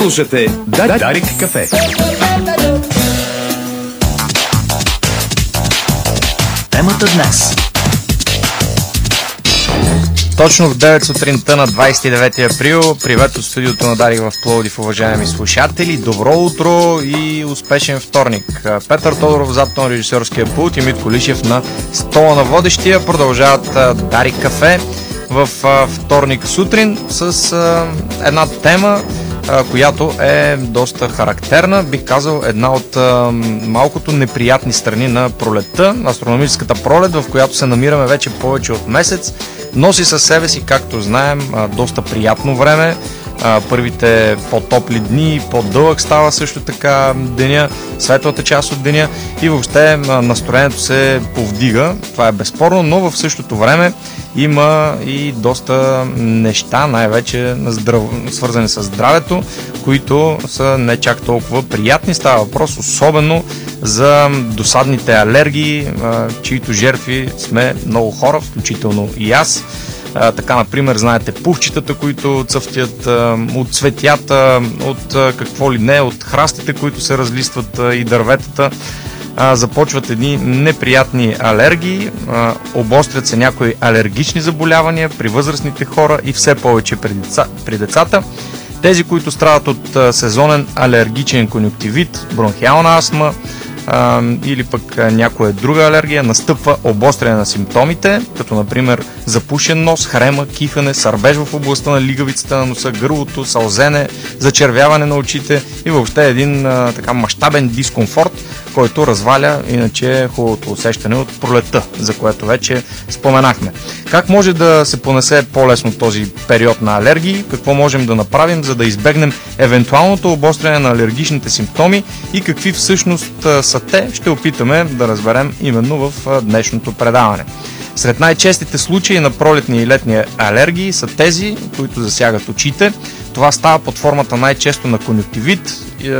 Слушате Дарик кафе. Темата днес. Точно в 9 сутринта на 29 април, привет от студиото на Дарик в Пловдив, уважаеми слушатели. Добро утро и успешен вторник. Петър Тодоров зад тон режисьорския пулт и Митко Лишев на стола на водещия. Продължават Дарик кафе в вторник сутрин с една тема, която е доста характерна, бих казал една от малкото неприятни страни на пролетта, астрономическата пролет, в която се намираме вече повече от месец. Носи със себе си, както знаем, доста приятно време. Първите по-топли дни, по-дълъг става също така деня, светлата част от деня и въобще настроението се повдига. Това е безспорно, но в същото време има и доста неща, най-вече свързани с здравето, които са не чак толкова приятни. Става въпрос особено за досадните алергии, чието жертви сме много хора, включително и аз. Така, например, знаете, пухчетата, които цъфтят, от цветята, от какво ли не, от храстите, които се разлистват и дърветата. Започват едни неприятни алергии, обострят се някои алергични заболявания при възрастните хора и все повече при децата. Тези, които страдат от сезонен алергичен конюнктивит, бронхиална астма, или пък някоя друга алергия, настъпва обостряне на симптомите, като например запушен нос, хрема, кихане, сърбеж в областта на лигавицата на носа, гърлото, сълзене, зачервяване на очите и въобще един така мащабен дискомфорт, който разваля иначе хубавото усещане от пролетта, за което вече споменахме. Как може да се понесе по-лесно този период на алергии? Какво можем да направим, за да избегнем евентуалното обостряне на алергичните симптоми и какви всъщност са те, ще опитаме да разберем именно в днешното предаване. Сред най-честите случаи на пролетни и летни алергии са тези, които засягат очите. Това става под формата най-често на конюнктивит,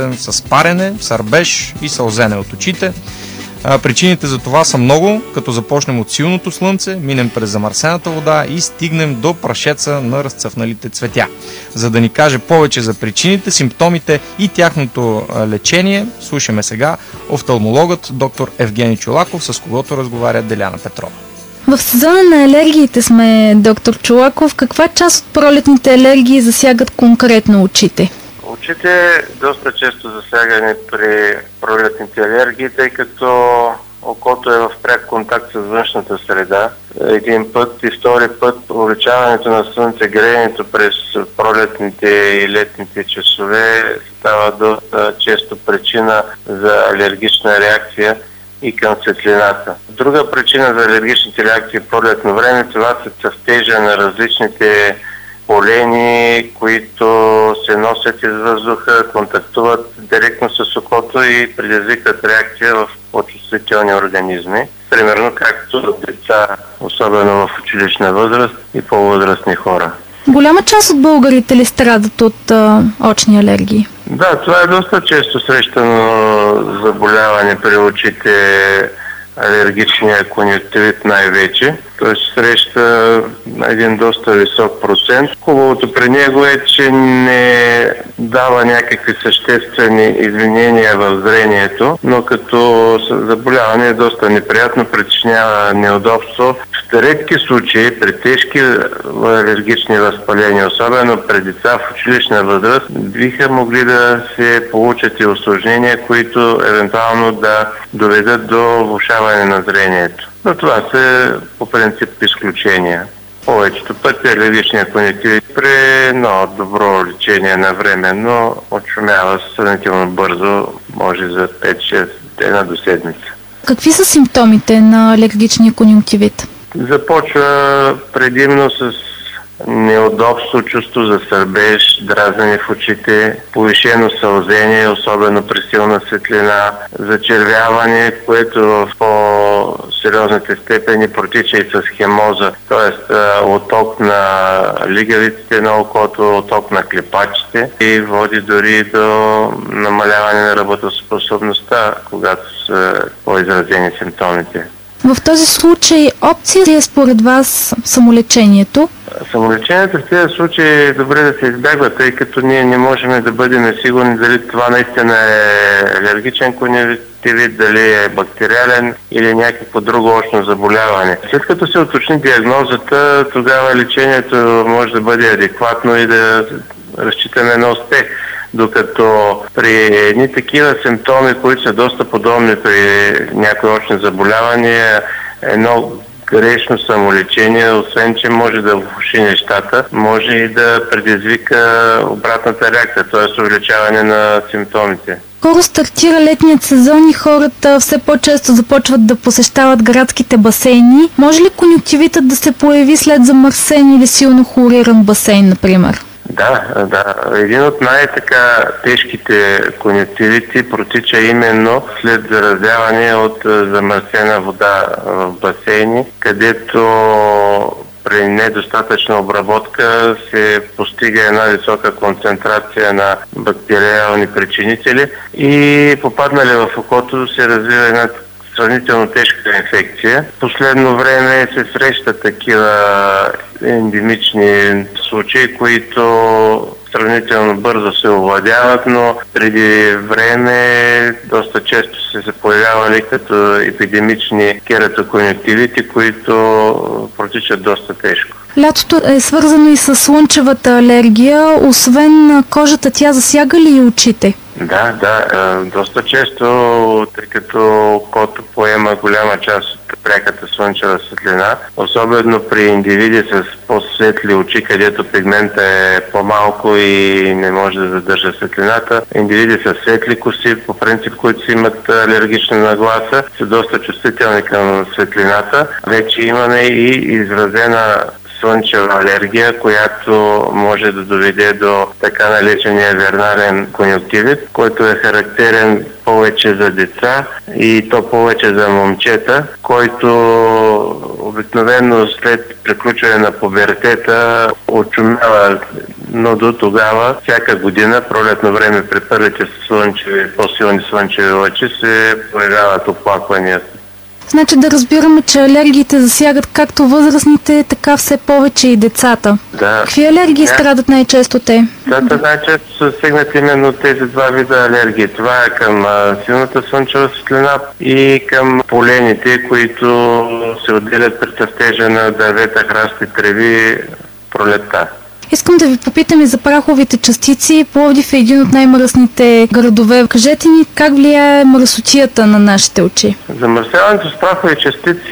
с парене, сърбеж и сълзене от очите. Причините за това са много, като започнем от силното слънце, минем през замърсената вода и стигнем до прашеца на разцъфналите цветя. За да ни каже повече за причините, симптомите и тяхното лечение, слушаме сега офталмологът доктор Евгений Чолаков, с когото разговаря Деляна Петрова. В сезона на алергиите сме, доктор Чолаков. Каква част от пролетните алергии засягат конкретно очите? Очите доста често засягани при пролетните алергии, тъй като окото е в пряк контакт с външната среда. Един път и втори път увеличаването на слънцегреенето през пролетните и летните часове става доста често причина за алергична реакция и към светлината. Друга причина за алергичните реакции в пролетно време, това са цъфтежа на различните полени, които се носят из въздуха, контактуват директно с окото и предизвикат реакция в по-чувствителни организми. Примерно както деца, особено в училищна възраст и по-възрастни хора. Голяма част от българите ли страдат от очни алергии? Да, това е доста често срещано заболяване при очите, алергичния конюнктивит най-вече. Той се среща един доста висок процент. Хубавото при него е, че не дава някакви съществени изменения в зрението, но като заболяване е доста неприятно, причинява неудобство. В редки случаи, при тежки алергични възпаления, особено при деца в училищна възраст, биха могли да се получат и усложнения, които евентуално да доведат до влошаване на зрението. Но това са по принцип изключения. Повечето пъти алергичният конюнктивит при едно добро лечение на време, но отшумява сравнително бързо, може за 5-6 дена до седмица. Какви са симптомите на алергичния конюнктивит? Започва предимно с неудобство, чувство за сърбеж, дразнене в очите, повишено сълзение, особено при силна светлина, зачервяване, което в по-сериозните степени протича и с хемоза, т.е. отток на лигавиците на окото, отток на клепачите и води дори до намаляване на работоспособността, когато са по-изразени симптомите. В този случай опция ли е според вас самолечението? Самолечението в тези случаи е добре да се избягва, тъй като ние не можем да бъдем сигурни дали това наистина е алергичен конюнктивит, дали е бактериален или някакво друго очно заболяване. След като се уточни диагнозата, тогава лечението може да бъде адекватно и да разчитаме на успех. Докато при едни такива симптоми, които са доста подобни при някои очни заболявания, едно грешно самолечение, освен че може да влоши нещата, може и да предизвика обратната реакция, т.е. увеличаване на симптомите. Скоро стартира летният сезон и хората все по-често започват да посещават градските басейни. Може ли конюнктивитът да се появи след замърсен или силно хлориран басейн, например? Да. Един от най-така тежките конюнктивити протича именно след заразяване от замърсена вода в басейни, където при недостатъчна обработка се постига една висока концентрация на бактериални причинители и попаднали в окото се развива една сравнително тежка инфекция. В последно време се срещат такива ендемични случаи, които сравнително бързо се овладяват, но преди време доста често се появявали като епидемични кератоконюнктивити, които протичат доста тежко. Лятото е свързано и с слънчевата алергия. Освен кожата, тя засяга ли и очите? Да, доста често, тъй като окото поема голяма част от пряката слънчева светлина, особено при индивиди с по-светли очи, където пигмента е по-малко и не може да задържа светлината. Индивиди с светли коси, по принцип, които си имат алергична нагласа, са доста чувствителни към светлината. Вече имаме и изразена слънчева алергия, която може да доведе до така наречения вернален конюнктивит, който е характерен повече за деца и то повече за момчета, който обикновено след приключване на пубертета очумява, но до тогава всяка година, пролетно време при първите по-силни слънчеви лъчи се появяват оплаквания. Значи да разбираме, че алергиите засягат както възрастните, така все повече и децата. Да. Какви алергии страдат най-често те? Децата най-често са стигнати именно тези два вида алергии. Това е към силната слънчева светлина и към полените, които се отделят при цъфтежа на дървета, храсти, треви пролетта. Искам да ви попитам и за праховите частици. Пловдив е един от най-мръсните градове. Кажете ни как влияе мръсотията на нашите очи? Замърсяването с прахови частици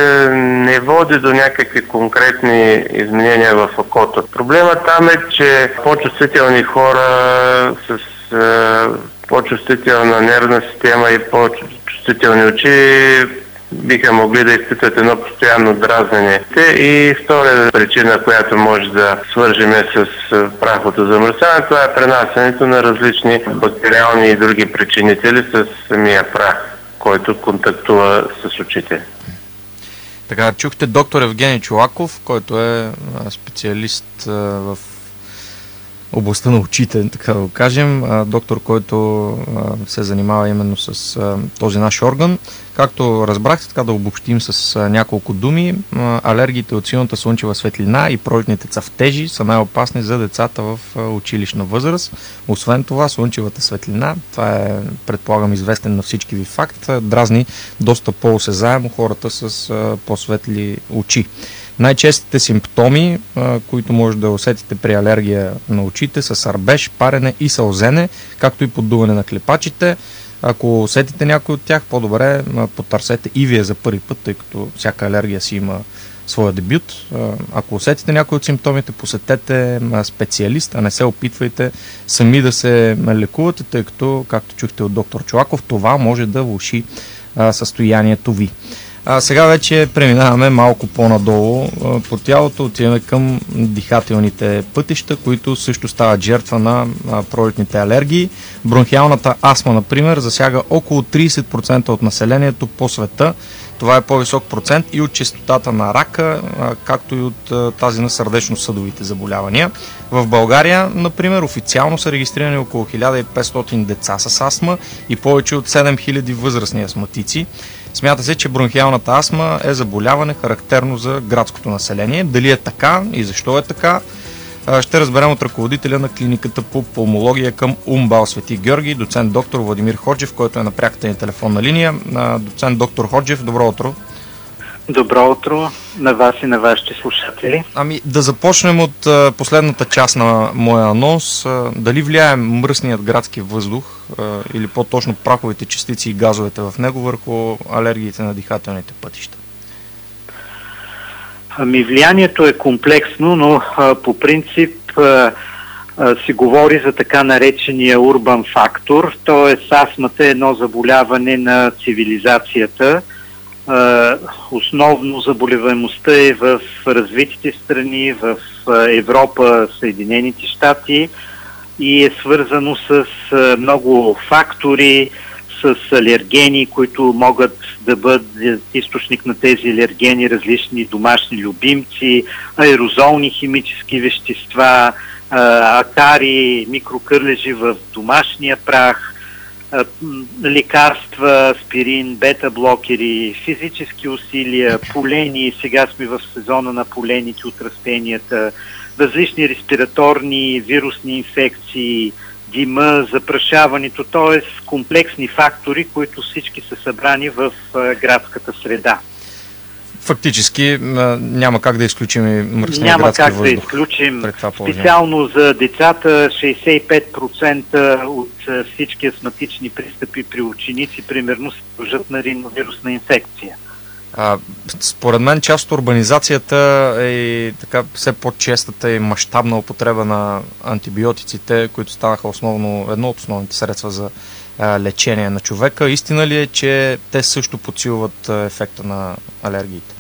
не води до някакви конкретни изменения в окото. Проблемът там е, че по-чувствителни хора с по-чувствителна нервна система и по-чувствителни очи биха могли да изпитат едно постоянно дразнене. И втора причина, която може да свържем с праховото замърсяване, това е пренасенето на различни бактериални и други причинители с самия прах, който контактува с очите. Така, чухте доктор Евгений Чолаков, който е специалист в областта на очите, така да го кажем, доктор, който се занимава именно с този наш орган. Както разбрахте, така да обобщим с няколко думи, алергиите от силната слънчева светлина и пролетните цъфтежи са най-опасни за децата в училищна възраст. Освен това, слънчевата светлина, това е, предполагам, известен на всички ви факт, дразни доста по-осезаемо хората с по-светли очи. Най-честите симптоми, които може да усетите при алергия на очите, са сърбеж, парене и сълзене, както и поддуване на клепачите. Ако усетите някой от тях, по-добре потърсете и вие за първи път, тъй като всяка алергия си има своя дебют. Ако усетите някой от симптомите, посетете специалист, а не се опитвайте сами да се лекувате, тъй като, както чухте от доктор Чолаков, това може да влоши състоянието ви. Сега вече преминаваме малко по-надолу по тялото, отиваме към дихателните пътища, които също стават жертва на пролетните алергии. Бронхиалната астма, например, засяга около 30% от населението по света. Това е по-висок процент и от честотата на рака, както и от тази на сърдечно-съдовите заболявания. В България, например, официално са регистрирани около 1500 деца с астма и повече от 7000 възрастни астматици. Смята се, че бронхиалната астма е заболяване характерно за градското население. Дали е така и защо е така, ще разберем от ръководителя на клиниката по пулмология към УМБАЛ Свети Георги, доцент доктор Владимир Ходжев, който е на пряката ни телефонна линия. Доцент доктор Ходжев, добро утро. Добро утро на вас и на вашите слушатели. Да започнем от последната част на моя анонс. Дали влияе мръсният градски въздух или по-точно праховите частици и газовете в него върху алергиите на дихателните пътища? Влиянието е комплексно, но по принцип се говори за така наречения урбан фактор, т.е. астмата е едно заболяване на цивилизацията. Основно заболеваемостта е в развитите страни, в Европа, Съединените щати и е свързано с много фактори, с алергени, които могат да бъдат източник на тези алергени, различни домашни любимци, аерозолни химически вещества, акари, микрокърлежи в домашния прах, лекарства, аспирин, бета-блокери, физически усилия, полени, сега сме в сезона на полените от растенията, различни респираторни, вирусни инфекции, дима, запрашаването, т.е. комплексни фактори, които всички са събрани в градската среда. Фактически няма как да изключим и мръсния градски въздух. Няма как да изключим. Специално за децата 65% от всички астматични пристъпи при ученици примерно се дължат на риновирусна инфекция. Според мен част от урбанизацията е така все по-честата и мащабна употреба на антибиотиците, които станаха едно от основните средства за лечение на човека. Истина ли е, че те също подсилват ефекта на алергиите?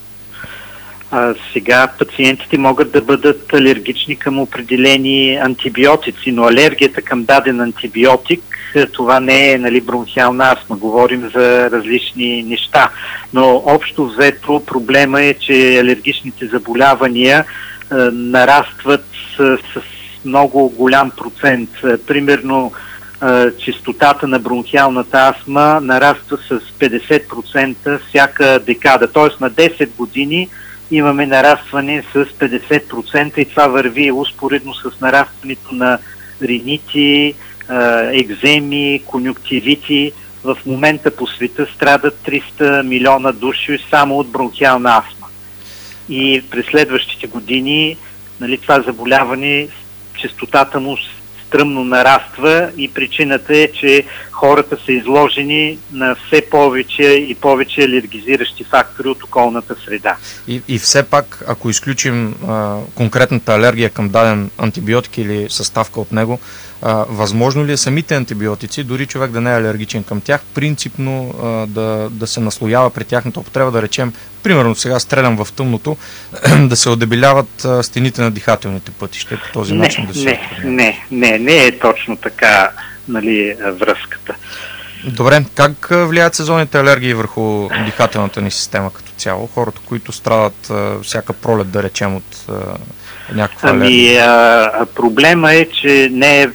Сега пациентите могат да бъдат алергични към определени антибиотици, но алергията към даден антибиотик, това не е бронхиална астма, говорим за различни неща. Но общо взето проблема е, че алергичните заболявания нарастват с много голям процент. Примерно честотата на бронхиалната астма нараства с 50% всяка декада, т.е. на 10 години имаме нарастване с 50% и това върви успоредно с нарастването на ринити, екземи, конюктивити. В момента по света страдат 300 милиона души само от бронхиална астма. И през следващите години това заболяване, честотата му стръмно нараства и причината е, че хората са изложени на все повече и повече алергизиращи фактори от околната среда. И все пак, ако изключим конкретната алергия към даден антибиотик или съставка от него, възможно ли е самите антибиотици, дори човек да не е алергичен към тях, принципно да се наслоява при тяхната употреба, да речем, примерно сега стрелям в тъмното, да се одебеляват стените на дихателните пътища и по този начин да се... Не е точно така връзката. Добре, как влияят сезонните алергии върху дихателната ни система като цяло? Хората, които страдат всяка пролет, да речем, от някаква алергия? Проблема е, че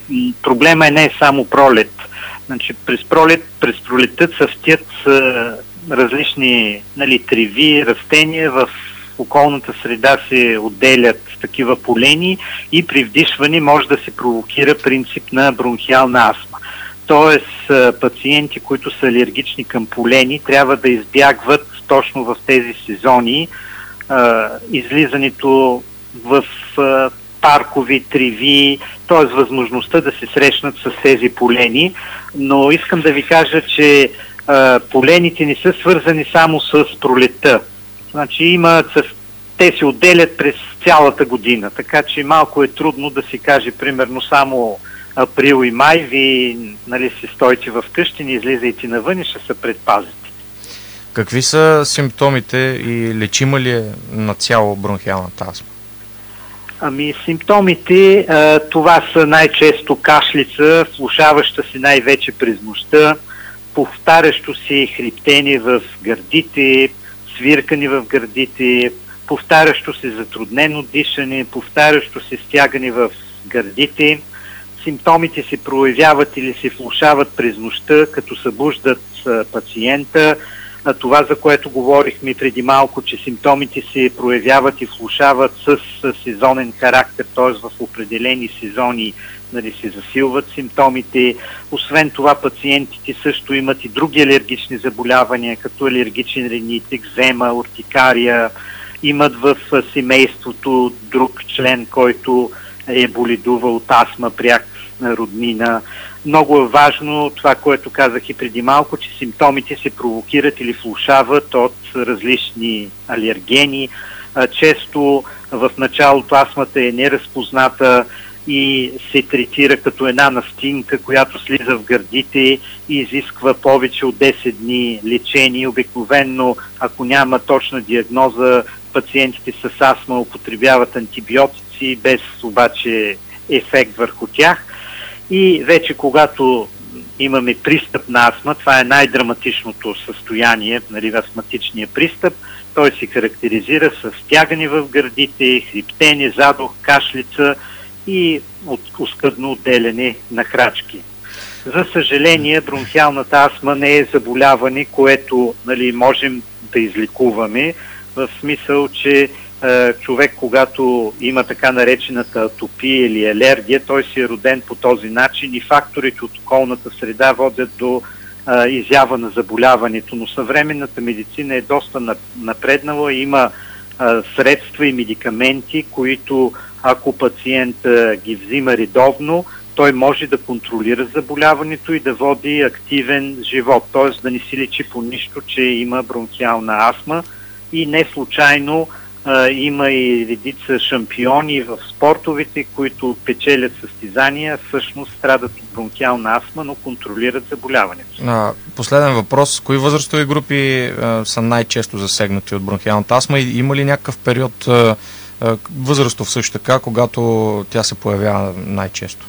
не е само пролет. Значи, през пролетта цъфтят различни треви, растения, в околната среда се отделят такива полени и при вдишване може да се провокира принцип на бронхиална астма. Тоест, пациенти, които са алергични към полени, трябва да избягват точно в тези сезони излизането в паркови, треви, т.е. възможността да се срещнат с тези полени. Но искам да ви кажа, че полените не са свързани само с пролетта. Значи те се отделят през цялата година, така че малко е трудно да се каже примерно само април и май, ви си стойте в къщи, не излизайте навън и ще се предпазите. Какви са симптомите и лечима ли е на цяло бронхиалната астма? Симптомите, това са най-често кашлица, влошаваща се най-вече през нощта, повтарящо се хриптение в гърдите, свиркане в гърдите, повтарящо се затруднено дишане, повтарящо се стягане в гърдите. Симптомите се проявяват или се влошават през нощта, като събуждат пациента. Това, за което говорихме преди малко, че симптомите се проявяват и влошават с сезонен характер, т.е. в определени сезони се засилват симптомите. Освен това, пациентите също имат и други алергични заболявания, като алергичен ринит, екзема, уртикария. Имат в семейството друг член, който е боледувал от астма, пряк роднина. Много е важно това, което казах и преди малко, че симптомите се провокират или влошават от различни алергени. Често в началото астмата е неразпозната и се третира като една настинка, която слиза в гърдите и изисква повече от 10 дни лечение. Обикновенно, ако няма точна диагноза, пациентите с астма употребяват антибиотици, без обаче ефект върху тях. И вече когато имаме пристъп на астма, това е най-драматичното състояние, астматичния пристъп, той се характеризира с стягане в гърдите, хриптене, задух, кашлица и оскъдно отделяне на крачки. За съжаление, бронхиалната астма не е заболяване, което можем да излекуваме, в смисъл, че човек, когато има така наречената атопия или алергия, той си е роден по този начин и факторите от околната среда водят до изява на заболяването. Но съвременната медицина е доста напреднала и има средства и медикаменти, които ако пациент ги взима редовно, той може да контролира заболяването и да води активен живот, т.е. да не си личи по нищо, че има бронхиална астма. И не случайно има и редица шампиони в спортовете, които печелят състезания, всъщност страдат от бронхиална астма, но контролират заболяването. Последен въпрос. Кои възрастови групи са най-често засегнати от бронхиалната астма и има ли някакъв период възрастов също така, когато тя се появява най-често?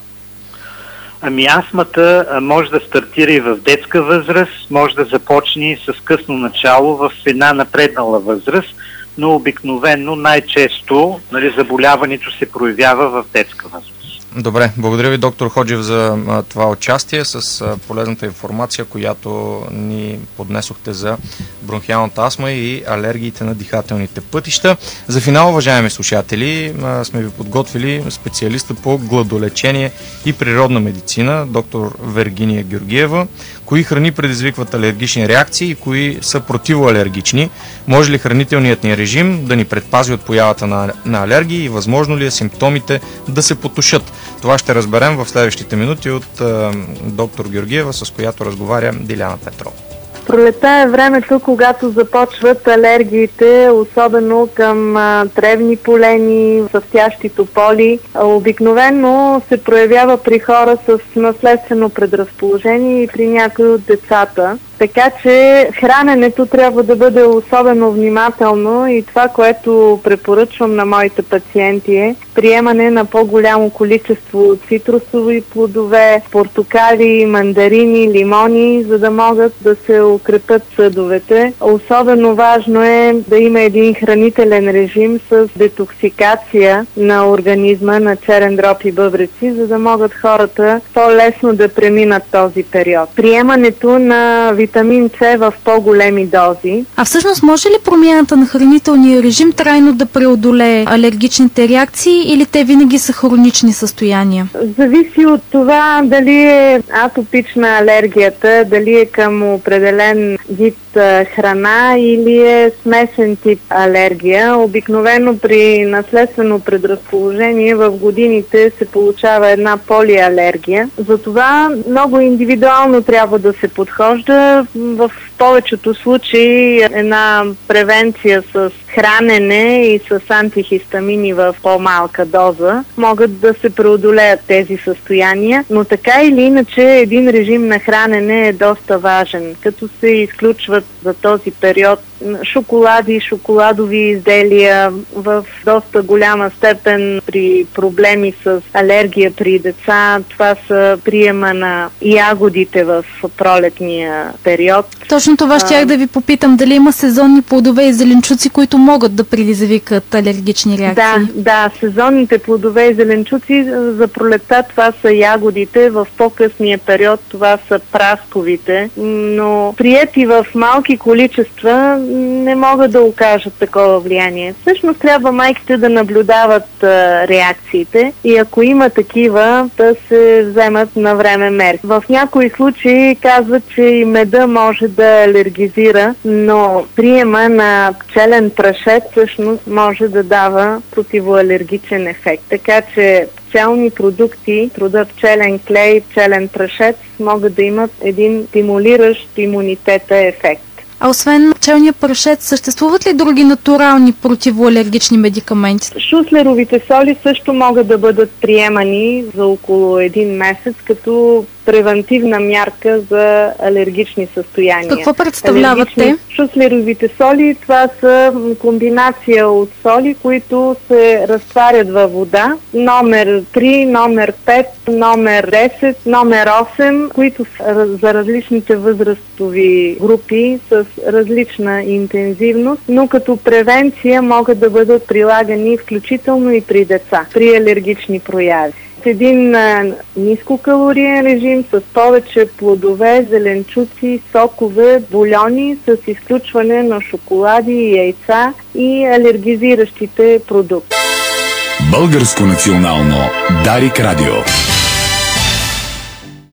Астмата може да стартира и в детска възраст, може да започне с късно начало в една напреднала възраст, но обикновено най-често заболяването се проявява в детска възраст. Добре, благодаря ви, доктор Ходжев, за това участие с полезната информация, която ни поднесохте за бронхиалната астма и алергиите на дихателните пътища. За финал, уважаеми слушатели, сме ви подготвили специалиста по гладолечение и природна медицина, доктор Вергиния Георгиева. Кои храни предизвикват алергични реакции и кои са противоалергични? Може ли хранителният ни режим да ни предпази от появата на алергии и възможно ли е симптомите да се потушат? Това ще разберем в следващите минути от доктор Георгиева, с която разговаря Диляна Петрова. Пролета е времето, когато започват алергиите, особено към тревни полени, съвтящи тополи. Обикновено се проявява при хора с наследствено предразположение и при някои от децата. Така че храненето трябва да бъде особено внимателно и това, което препоръчвам на моите пациенти е приемане на по-голямо количество цитрусови плодове, портокали, мандарини, лимони, за да могат да се укрепят съдовете. Особено важно е да има един хранителен режим с детоксикация на организма на черен дроб и бъбреци, за да могат хората по-лесно да преминат този период. Приемането на витамин С в по-големи дози. А всъщност може ли промяната на хранителния режим трайно да преодолее алергичните реакции или те винаги са хронични състояния? Зависи от това дали е атопична алергията, дали е към определен вид храна или е смесен тип алергия. Обикновено при наследствено предразположение в годините се получава една полиалергия. Затова много индивидуално трябва да се подхожда. В повечето случаи една превенция с хранене и с антихистамини в по-малка доза могат да се преодолеят тези състояния, но така или иначе един режим на хранене е доста важен, като се изключват за този период шоколади, шоколадови изделия в доста голяма степен при проблеми с алергия при деца. Това са приема на ягодите в пролетния период. Точно Точно това щях да ви попитам, дали има сезонни плодове и зеленчуци, които могат да предизвикат алергични реакции. Да, сезонните плодове и зеленчуци за пролетта това са ягодите, в по-късния период това са прасковите, но приети в малки количества не могат да окажат такова влияние. Всъщност трябва майките да наблюдават реакциите и ако има такива, да се вземат на време мерки. В някои случаи казват, че и меда може да алергизира, но приема на пчелен прашец всъщност може да дава противоалергичен ефект. Така че пчелни продукти, труда пчелен клей, пчелен прашец могат да имат един стимулиращ имунитета ефект. А освен пчелния прашец, съществуват ли други натурални противоалергични медикаменти? Шуслеровите соли също могат да бъдат приемани за около 1 месец като превентивна мярка за алергични състояния. Какво представляват те? Шуслеровите соли, това са комбинация от соли, които се разтварят във вода. Номер 3, номер 5, номер 10, номер 8, които са за различните възрастови групи с различна интензивност, но като превенция могат да бъдат прилагани включително и при деца, при алергични прояви. Един нискокалориен режим с повече плодове, зеленчуци, сокове, бульони с изключване на шоколади и яйца и алергизиращите продукти. Българско национално Дарик радио.